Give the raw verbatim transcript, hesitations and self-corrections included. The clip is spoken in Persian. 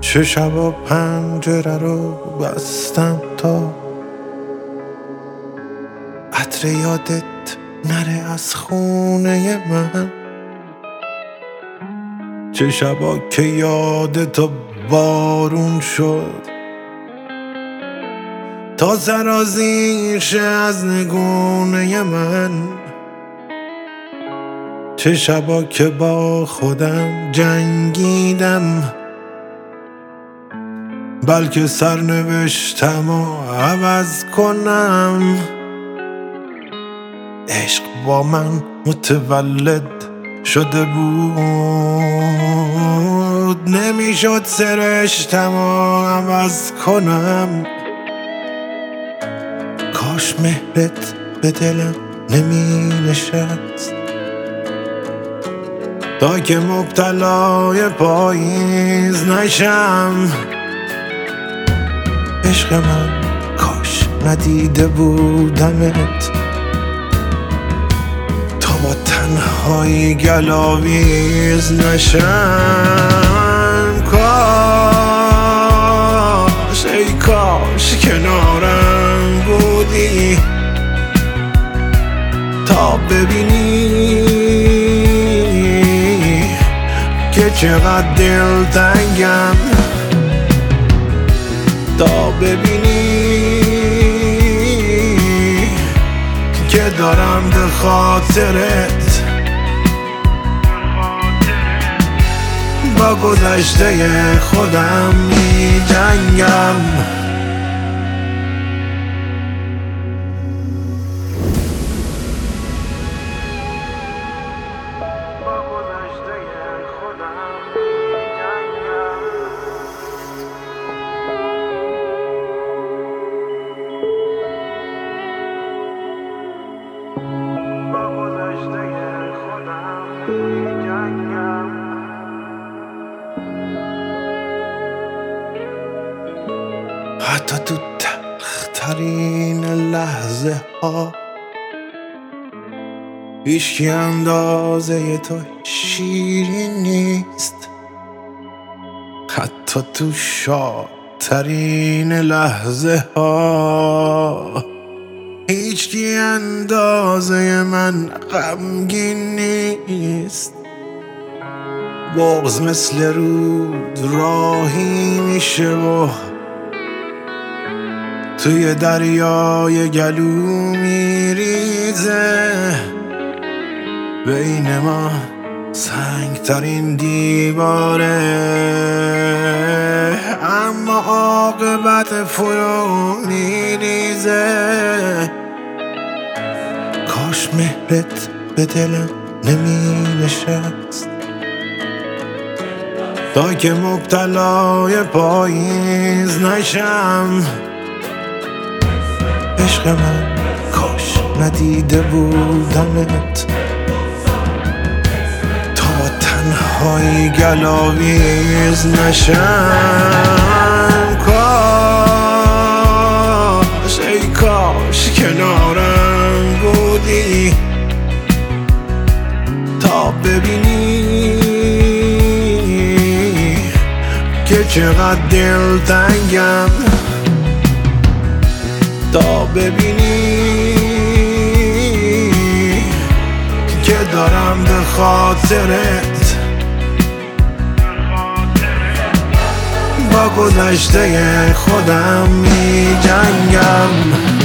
چه شبا پنجره رو بستم تا عطر یادت نره از خونه من، چه شبا که یادتو بارون شد تا سرازیر شه از نگونه من، چه شبا که با خودم جنگیدم بلکه سرنوشتم و عوض کنم. عشق با من متولد شده بود، نمیشد سرشتم و عوض کنم. کاش مهرت به دلم نمی نشست تا که مبتلای پاییز نشم. عشق من کاش ندیده بودمت تا با تنهایی گلاویز نشم. کاش ای کاش کنارم بودی تا ببینی که چقدر دلتنگم، تا ببینی که دارم به خاطرت با گذشته خودم می جنگم. حتی تو تلخترین لحظه ها هیچکی اندازه تو شیرین نیست، حتی تو شادترین لحظه ها هیچکی اندازه من غمگین نیست. بغض مثل رود راهی میشه و توی دریای گلو میریزه، بین ما سنگترین دیواره اما عاقبت فرو میریزه. کاش مهرت به دلم نمی نشست تا که مبتلای پاییز نشم. عشق من کاش ندیده بودمت تا با تنهایی گلاویز نشم. کاش ای کاش کنارم بودی تا ببینی که چقدر دلتنگم، تا ببینی که دارم به خاطرت با گذشته خودم می جنگم.